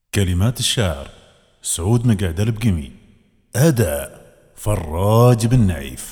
كلمات الشاعر سعود مقعد البقمي. أداء فراج بن نعيف.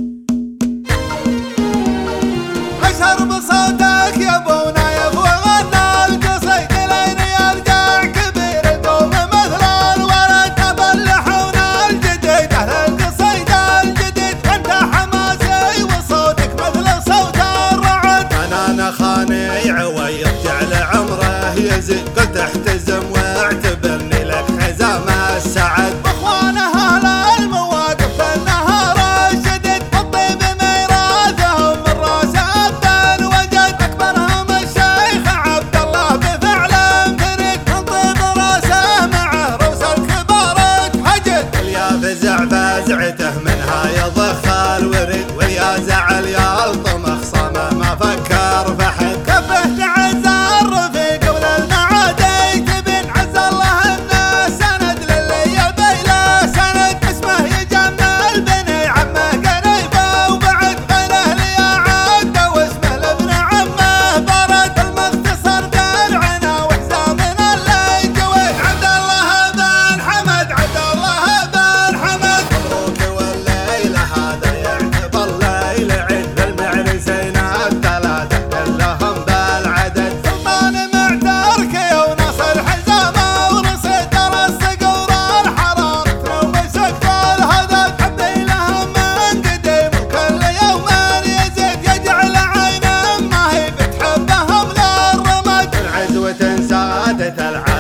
أشهر بصوتك يا ابونا يا ابو غنى القصيد لين يرجع كبير القوم مثل الولد تبلحون الجديد أهل القصيد الجديد أنت حماسي وصوتك مثل صوت الرعد. أنا خاني عويض جعل عمره يزيد قلت احتزم واعتبرني لك حزام السعد. اخوانه اهل المواقف النهار الشديد الطيب ميراثهم من راس ابا وجد اكبرهم الشيخ عبد الله بفعل فريد من طيب راسه معه روس الكبار تحجد. واليا فزع فزعته منها يضخ الورد واليا زعل يلطم خصامه ما فكر فحد. كفه تعز الرفيق وللمعادي تبن عز الله انه سند للي يبيله سند اسمه يجمل بني عمه قريبه وبعد غيره لي عد واسمه لابن عمه برد المختصر درعنا وحزامنا اللي جوي عبد الله بن حمد عبد الله بن حمد. مبروك والليله هذا يعتبر ليل عيد للمعرسين الثلاثه كلهم بالعدد. سلطان معترك ونصر حزامه ورصيد الصقور الحرارة ومسك الهدف حبي لهم من قديم وكل يوم يزيد يجعل عينه ما هي بتحبهم للرمد. من عزوة سادت العالم